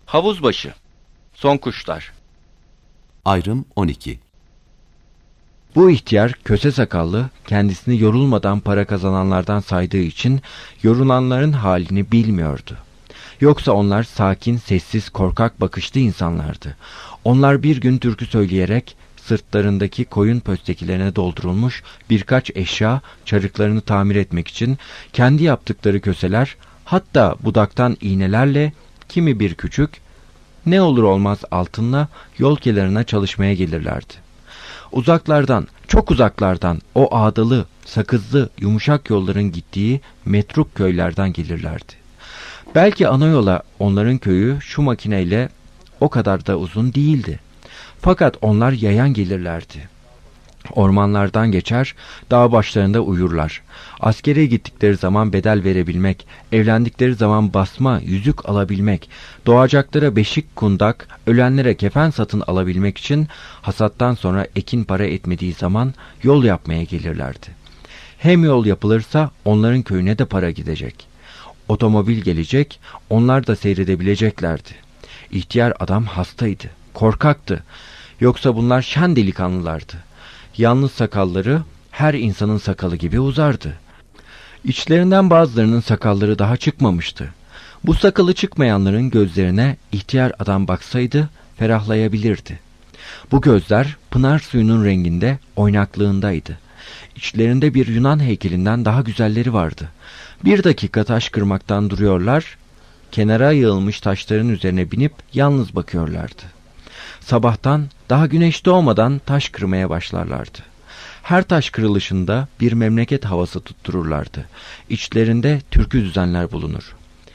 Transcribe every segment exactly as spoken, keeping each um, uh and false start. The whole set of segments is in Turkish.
Havuzbaşı. Son kuşlar. Ayrım on iki. Bu ihtiyar köse sakallı kendisini yorulmadan para kazananlardan saydığı için yorulanların halini bilmiyordu. Yoksa onlar sakin, sessiz, korkak bakışlı insanlardı. Onlar bir gün türkü söyleyerek sırtlarındaki koyun pöstekilerine doldurulmuş birkaç eşya, çarıklarını tamir etmek için kendi yaptıkları köseler, hatta budaktan iğnelerle kimi bir küçük, ne olur olmaz altınla yol kenarına çalışmaya gelirlerdi. Uzaklardan, çok uzaklardan o ağdalı, sakızlı, yumuşak yolların gittiği metruk köylerden gelirlerdi. Belki ana yola onların köyü şu makineyle o kadar da uzun değildi. Fakat onlar yayan gelirlerdi. Ormanlardan geçer, dağ başlarında uyurlar. Askere gittikleri zaman bedel verebilmek, evlendikleri zaman basma, yüzük alabilmek, doğacaklara beşik kundak, ölenlere kefen satın alabilmek için hasattan sonra ekin para etmediği zaman yol yapmaya gelirlerdi. Hem yol yapılırsa onların köyüne de para gidecek. Otomobil gelecek, onlar da seyredebileceklerdi. İhtiyar adam hastaydı, korkaktı. Yoksa bunlar şen delikanlılardı. Yalnız sakalları her insanın sakalı gibi uzardı. İçlerinden bazılarının sakalları daha çıkmamıştı. Bu sakalı çıkmayanların gözlerine ihtiyar adam baksaydı ferahlayabilirdi. Bu gözler pınar suyunun renginde, oynaklığındaydı. İçlerinde bir Yunan heykelinden daha güzelleri vardı. Bir dakika taş kırmaktan duruyorlar, kenara yığılmış taşların üzerine binip yalnız bakıyorlardı. Sabahtan daha güneş doğmadan taş kırmaya başlarlardı. Her taş kırılışında bir memleket havası tuttururlardı. İçlerinde türkü düzenler bulunur.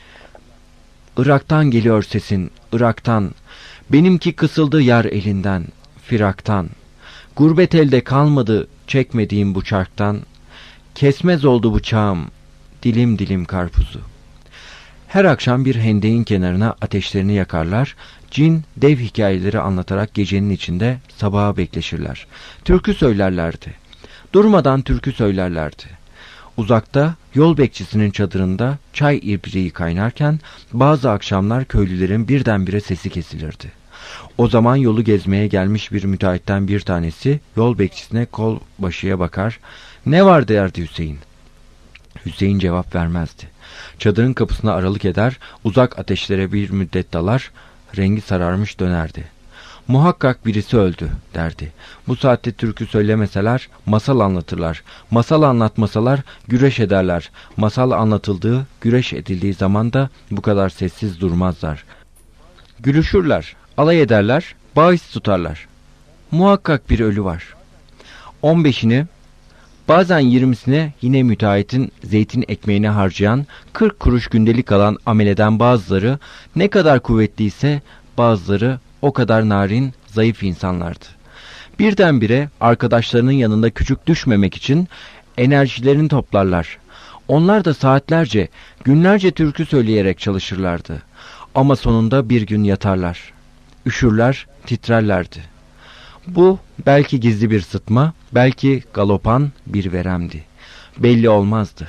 Irak'tan geliyor sesin, Irak'tan. Benimki kısıldı yar elinden, firaktan. Gurbet elde kalmadı çekmediğim bu çarktan. Kesmez oldu bıçağım, dilim dilim karpuzu. Her akşam bir hendeğin kenarına ateşlerini yakarlar, cin, dev hikayeleri anlatarak gecenin içinde sabaha bekleşirler. Türkü söylerlerdi. Durmadan türkü söylerlerdi. Uzakta yol bekçisinin çadırında çay ibriği kaynarken bazı akşamlar köylülerin birdenbire sesi kesilirdi. O zaman yolu gezmeye gelmiş bir müteahhitten bir tanesi yol bekçisine kol başıya bakar. "Ne var?" derdi Hüseyin. Hüseyin cevap vermezdi. Çadırın kapısına aralık eder, uzak ateşlere bir müddet dalar, rengi sararmış dönerdi. "Muhakkak birisi öldü," derdi. "Bu saatte türkü söylemeseler masal anlatırlar. Masal anlatmasalar güreş ederler. Masal anlatıldığı, güreş edildiği zaman da bu kadar sessiz durmazlar. Gülüşürler, alay ederler, bahis tutarlar. Muhakkak bir ölü var." On beşini, bazen yirmisine yine müteahhitin zeytin ekmeğine harcayan, kırk kuruş gündelik alan ameleden bazıları ne kadar kuvvetliyse bazıları o kadar narin, zayıf insanlardı. Birdenbire arkadaşlarının yanında küçük düşmemek için enerjilerini toplarlar. Onlar da saatlerce, günlerce türkü söyleyerek çalışırlardı. Ama sonunda bir gün yatarlar. Üşürler, titrerlerdi. Bu belki gizli bir sıtma, belki galopan bir veremdi. Belli olmazdı.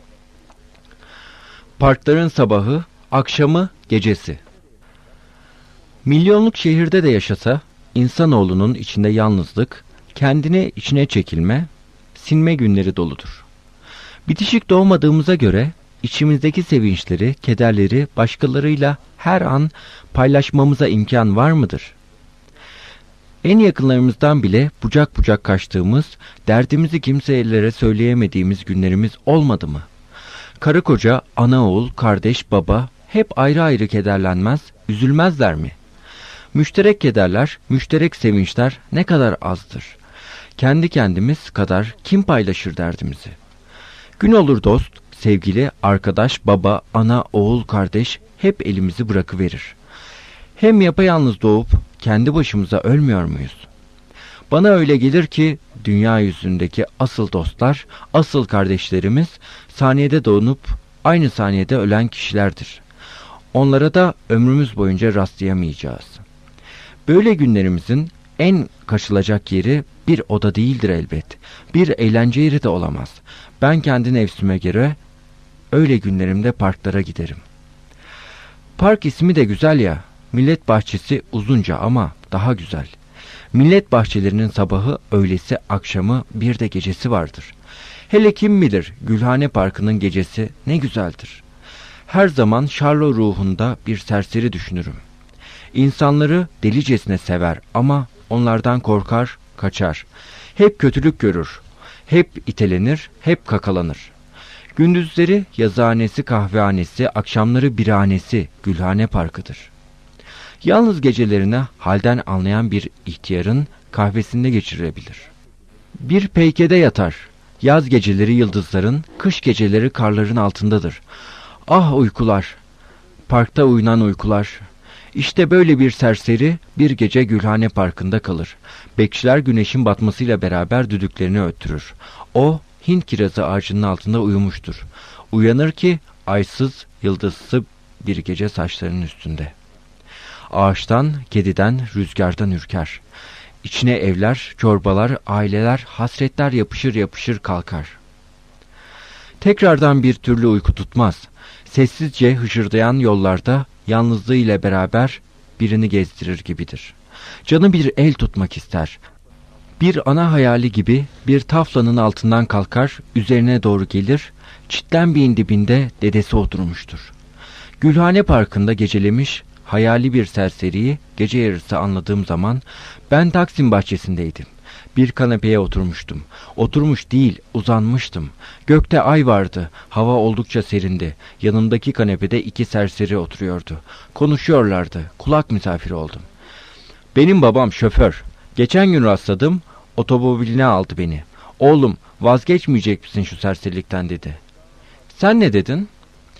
Parkların sabahı, akşamı, gecesi. Milyonluk şehirde de yaşasa, insanoğlunun içinde yalnızlık, kendine içine çekilme, sinme günleri doludur. Bitişik doğmadığımıza göre, içimizdeki sevinçleri, kederleri başkalarıyla her an paylaşmamıza imkan var mıdır? En yakınlarımızdan bile bucak bucak kaçtığımız, derdimizi kimselere söyleyemediğimiz günlerimiz olmadı mı? Karı koca, ana oğul, kardeş, baba hep ayrı ayrı kederlenmez, üzülmezler mi? Müşterek kederler, müşterek sevinçler ne kadar azdır. Kendi kendimiz kadar kim paylaşır derdimizi? Gün olur dost, sevgili, arkadaş, baba, ana, oğul, kardeş hep elimizi bırakıverir. Hem yapayalnız doğup kendi başımıza ölmüyor muyuz? Bana öyle gelir ki dünya yüzündeki asıl dostlar, asıl kardeşlerimiz saniyede doğup aynı saniyede ölen kişilerdir. Onlara da ömrümüz boyunca rastlayamayacağız. Böyle günlerimizin en kaçılacak yeri bir oda değildir elbet. Bir eğlence yeri de olamaz. Ben kendi nefsime göre öyle günlerimde parklara giderim. Park ismi de güzel ya. Millet bahçesi uzunca ama daha güzel. Millet bahçelerinin sabahı, öğlesi, akşamı, bir de gecesi vardır. Hele kim bilir Gülhane Parkı'nın gecesi ne güzeldir. Her zaman Şarlo ruhunda bir serseri düşünürüm. İnsanları delicesine sever ama onlardan korkar, kaçar. Hep kötülük görür. Hep itelenir, hep kakalanır. Gündüzleri yazıhanesi, kahvehanesi, akşamları birhanesi Gülhane Parkı'dır. Yalnız gecelerini halden anlayan bir ihtiyarın kahvesinde geçirebilir. Bir peykede yatar. Yaz geceleri yıldızların, kış geceleri karların altındadır. Ah uykular! Parkta uyunan uykular! İşte böyle bir serseri bir gece Gülhane Parkı'nda kalır. Bekçiler güneşin batmasıyla beraber düdüklerini öttürür. O, Hint kirazı ağacının altında uyumuştur. Uyanır ki aysız, yıldızsız bir gece saçlarının üstünde. Ağaçtan, kediden, rüzgardan ürker. İçine evler, çorbalar, aileler, hasretler yapışır yapışır kalkar. Tekrardan bir türlü uyku tutmaz. Sessizce hışırdayan yollarda yalnızlığı ile beraber birini gezdirir gibidir. Canı bir el tutmak ister. Bir ana hayali gibi bir taflanın altından kalkar, üzerine doğru gelir, çitlenbeğin dibinde dedesi oturmuştur. Gülhane Parkı'nda gecelemiş, hayali bir serseriyi gece yarısı anladığım zaman ben Taksim bahçesindeydim. Bir kanepeye oturmuştum. Oturmuş değil, uzanmıştım. Gökte ay vardı. Hava oldukça serindi. Yanımdaki kanepede iki serseri oturuyordu. Konuşuyorlardı. Kulak misafiri oldum. Benim babam şoför. Geçen gün rastladım. Otomobiline aldı beni. Oğlum, vazgeçmeyecek misin şu serserilikten dedi. Sen ne dedin?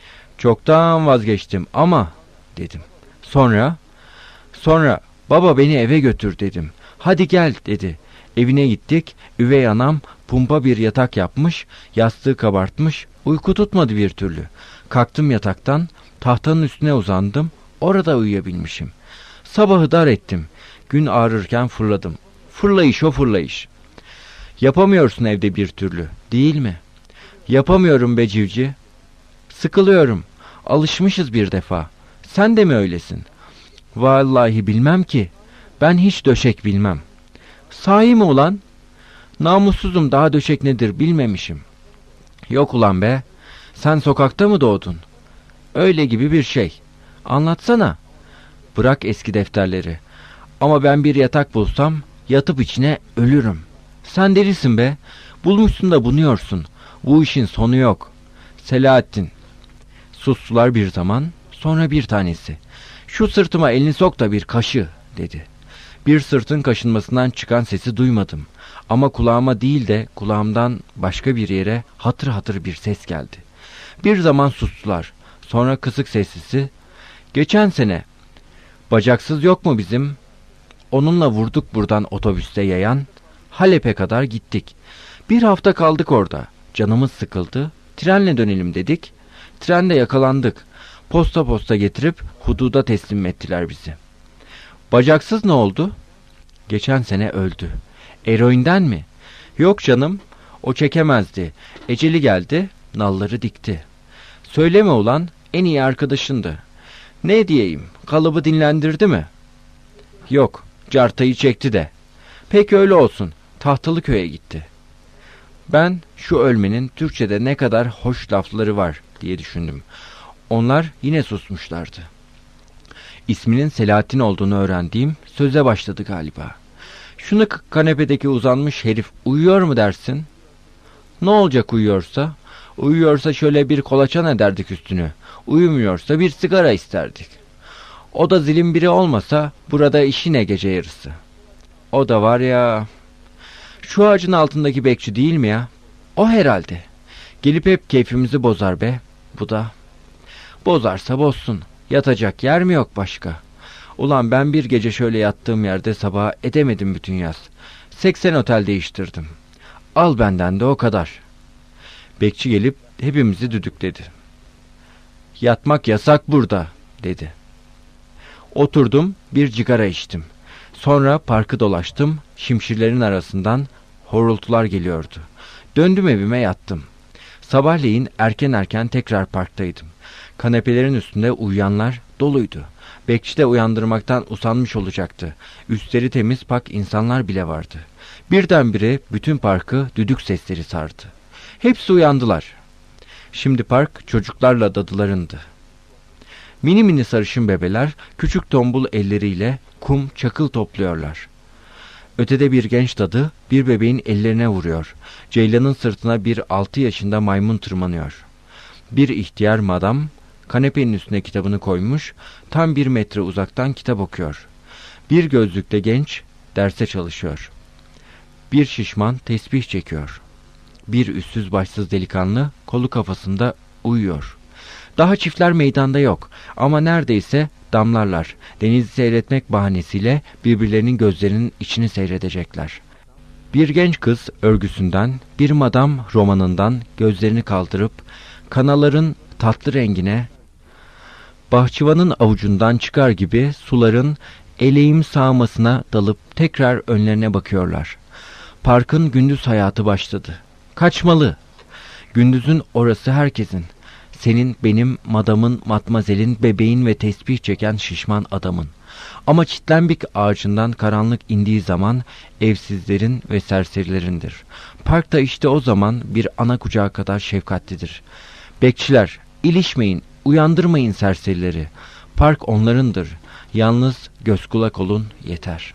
Çoktan vazgeçtim ama dedim. Sonra? Sonra baba beni eve götür dedim. Hadi gel dedi. Evine gittik. Üvey anam pumpa bir yatak yapmış, yastığı kabartmış. Uyku tutmadı bir türlü. Kalktım yataktan, tahtanın üstüne uzandım. Orada uyuyabilmişim. Sabahı dar ettim. Gün ağrırken fırladım. Fırlayış o fırlayış. Yapamıyorsun evde bir türlü, değil mi? Yapamıyorum be civci. Sıkılıyorum. Alışmışız bir defa. Sen de mi öylesin? Vallahi bilmem ki. Ben hiç döşek bilmem. Sahi mi ulan? Namussuzum, daha döşek nedir bilmemişim. Yok ulan be. Sen sokakta mı doğdun? Öyle gibi bir şey. Anlatsana. Bırak eski defterleri. Ama ben bir yatak bulsam yatıp içine ölürüm. Sen delisin be. Bulmuşsun da bunuyorsun. Bu işin sonu yok. Selahattin. Sustular bir zaman. Sonra bir tanesi. Şu sırtıma elini sok da bir kaşı dedi. Bir sırtın kaşınmasından çıkan sesi duymadım. Ama kulağıma değil de kulağımdan başka bir yere hatır hatır bir ses geldi. Bir zaman sustular. Sonra kısık sessizsi. Geçen sene bacaksız yok mu bizim? Onunla vurduk buradan otobüste yayan. Halep'e kadar gittik. Bir hafta kaldık orada. Canımız sıkıldı. Trenle dönelim dedik. Trende yakalandık. Posta posta getirip hududa teslim ettiler bizi. Bacaksız ne oldu? Geçen sene öldü. Eroinden mi? Yok canım. O çekemezdi. Eceli geldi. Nalları dikti. Söyleme ulan. En iyi arkadaşındı. Ne diyeyim? Kalıbı dinlendirdi mi? Yok. Cartayı çekti de. Peki öyle olsun. Tahtalıköy'e gitti. Ben şu ölmenin Türkçe'de ne kadar hoş lafları var diye düşündüm. Onlar yine susmuşlardı. İsminin Selahattin olduğunu öğrendiğim söze başladı galiba. Şunu kanepedeki uzanmış herif uyuyor mu dersin? Ne olacak uyuyorsa? Uyuyorsa şöyle bir kolaçan ederdik üstünü. Uyumuyorsa bir sigara isterdik. O da zilim biri olmasa burada işi ne gece yarısı? O da var ya... Şu ağacın altındaki bekçi değil mi ya? O herhalde. Gelip hep keyfimizi bozar be. Bu da. Bozarsa bozsun. Yatacak yer mi yok başka? Ulan ben bir gece şöyle yattığım yerde sabaha edemedim bütün yaz. seksen otel değiştirdim. Al benden de o kadar. Bekçi gelip hepimizi düdükledi. Yatmak yasak burada dedi. Oturdum, bir cigara içtim. Sonra parkı dolaştım. Şimşirlerin arasından horultular geliyordu. Döndüm evime yattım. Sabahleyin erken erken tekrar parktaydım. Kanepelerin üstünde uyuyanlar doluydu. Bekçi de uyandırmaktan usanmış olacaktı. Üstleri temiz pak insanlar bile vardı. Birdenbire bütün parkı düdük sesleri sardı. Hepsi uyandılar. Şimdi park çocuklarla dadılarındı. Mini mini sarışın bebeler küçük tombul elleriyle kum, çakıl topluyorlar. Ötede bir genç dadı bir bebeğin ellerine vuruyor. Ceylanın sırtına bir altı yaşında maymun tırmanıyor. Bir ihtiyar madam kanepenin üstüne kitabını koymuş, tam bir metre uzaktan kitap okuyor. Bir gözlükte genç derse çalışıyor. Bir şişman tesbih çekiyor. Bir üstsüz başsız delikanlı kolu kafasında uyuyor. Daha çiftler meydanda yok ama neredeyse damlarlar. Denizi seyretmek bahanesiyle birbirlerinin gözlerinin içini seyredecekler. Bir genç kız örgüsünden, bir madam romanından gözlerini kaldırıp kanaların tatlı rengine, bahçıvanın avucundan çıkar gibi suların eleğim sağmasına dalıp tekrar önlerine bakıyorlar. Parkın gündüz hayatı başladı. Kaçmalı. Gündüzün orası herkesin. Senin, benim, madamın, matmazelin, bebeğin ve tesbih çeken şişman adamın. Ama çitlenbik ağacından karanlık indiği zaman evsizlerin ve serserilerindir. Parkta işte o zaman bir ana kucağı kadar şefkatlidir. Bekçiler, ilişmeyin, uyandırmayın serserileri. Park onlarındır. Yalnız göz kulak olun yeter.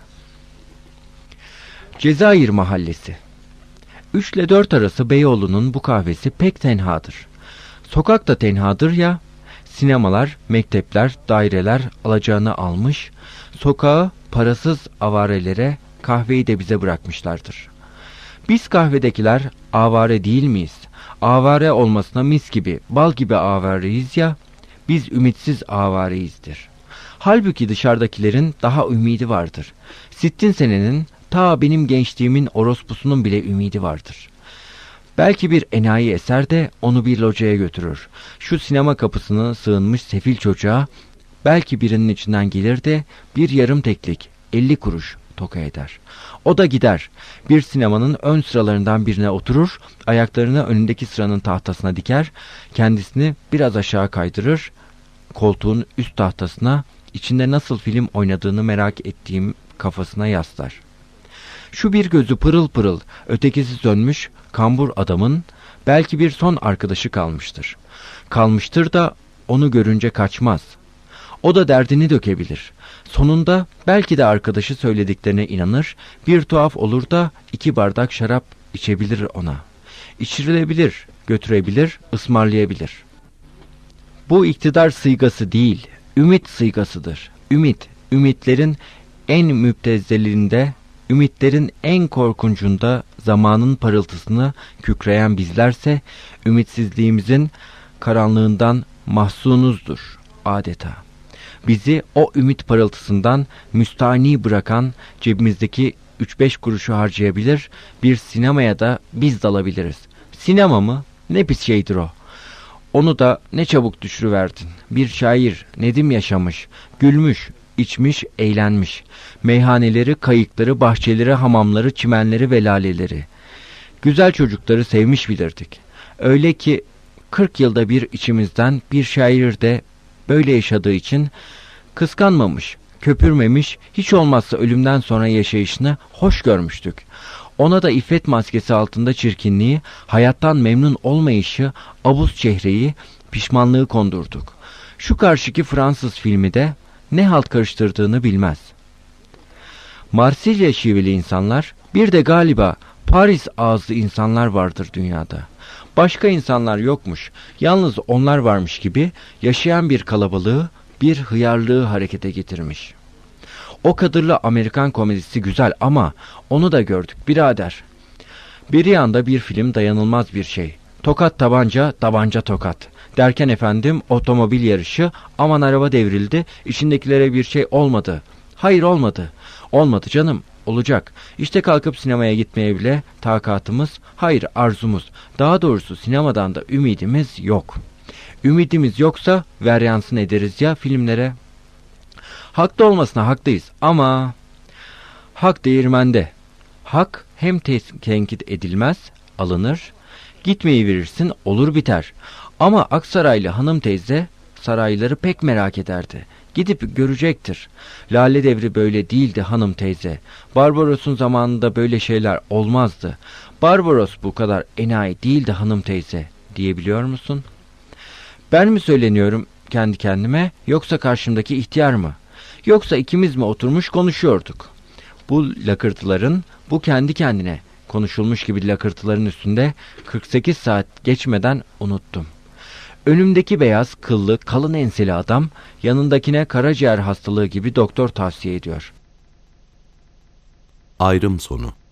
Cezayir Mahallesi. Üç ile dört arası Beyoğlu'nun bu kahvesi pek tenhadır. Sokak da tenhadır ya, sinemalar, mektepler, daireler alacağını almış, sokağı parasız avarelere, kahveyi de bize bırakmışlardır. Biz kahvedekiler avare değil miyiz? Avare olmasına mis gibi, bal gibi avareyiz ya, biz ümitsiz avareyizdir. Halbuki dışarıdakilerin daha ümidi vardır. Sittin senenin, ta benim gençliğimin orospusunun bile ümidi vardır. Belki bir enayi eser de onu bir locaya götürür. Şu sinema kapısına sığınmış sefil çocuğa belki birinin içinden gelir de bir yarım teklik elli kuruş toka eder. O da gider. Bir sinemanın ön sıralarından birine oturur, ayaklarını önündeki sıranın tahtasına diker, kendisini biraz aşağı kaydırır, koltuğun üst tahtasına içinde nasıl film oynadığını merak ettiğim kafasına yaslar. Şu bir gözü pırıl pırıl, ötekisi sönmüş, kambur adamın belki bir son arkadaşı kalmıştır. Kalmıştır da onu görünce kaçmaz. O da derdini dökebilir. Sonunda belki de arkadaşı söylediklerine inanır, bir tuhaf olur da iki bardak şarap içebilir ona. İçirilebilir, götürebilir, ısmarlayabilir. Bu iktidar sıygası değil, ümit sıйgasıdır. Ümit, ümitlerin en müptezzelinde, ümitlerin en korkuncunda zamanın parıltısını kükreyen bizlerse, ümitsizliğimizin karanlığından mahzunuzdur adeta. Bizi o ümit parıltısından müstahni bırakan cebimizdeki üç beş kuruşu harcayabilir, bir sinemaya da biz dalabiliriz. Sinema mı? Ne pis şeydir o. Onu da ne çabuk düşürüverdin. Bir şair Nedim yaşamış, gülmüş, içmiş, eğlenmiş. Meyhaneleri, kayıkları, bahçeleri, hamamları, çimenleri ve laleleri. Güzel çocukları sevmiş bilirdik. Öyle ki kırk yılda bir içimizden bir şair de böyle yaşadığı için kıskanmamış, köpürmemiş, hiç olmazsa ölümden sonra yaşayışını hoş görmüştük. Ona da iffet maskesi altında çirkinliği, hayattan memnun olmayışı, abuz çehreyi, pişmanlığı kondurduk. Şu karşıki Fransız filmi de ne halt karıştırdığını bilmez. Marsilya şiveli insanlar, bir de galiba Paris ağızlı insanlar vardır dünyada. Başka insanlar yokmuş, yalnız onlar varmış gibi yaşayan bir kalabalığı, bir hıyarlığı harekete getirmiş. O kadırlı Amerikan komedisi güzel ama onu da gördük birader. Bir yanda bir film dayanılmaz bir şey. Tokat tabanca, tabanca tokat. Derken efendim otomobil yarışı, aman araba devrildi, içindekilere bir şey olmadı. Hayır olmadı. Olmadı canım, olacak. İşte kalkıp sinemaya gitmeye bile takatımız, hayır arzumuz. Daha doğrusu sinemadan da ümidimiz yok. Ümidimiz yoksa veryansın ederiz ya filmlere. Haklı olmasına haklıyız ama hak değirmende. Hak hem tenkit edilmez, alınır, gitmeyi verirsin olur biter. Ama Aksaraylı hanım teyze sarayları pek merak ederdi. Gidip görecektir. Lale Devri böyle değildi hanım teyze. Barbaros'un zamanında böyle şeyler olmazdı. Barbaros bu kadar enayi değildi hanım teyze, diyebiliyor musun? Ben mi söyleniyorum kendi kendime, yoksa karşımdaki ihtiyar mı? Yoksa ikimiz mi oturmuş konuşuyorduk? Bu lakırtıların, bu kendi kendine konuşulmuş gibi lakırtıların üstünde kırk sekiz saat geçmeden unuttum. Önümdeki beyaz, kıllı, kalın enseli adam yanındakine karaciğer hastalığı gibi doktor tavsiye ediyor. Ayrım sonu.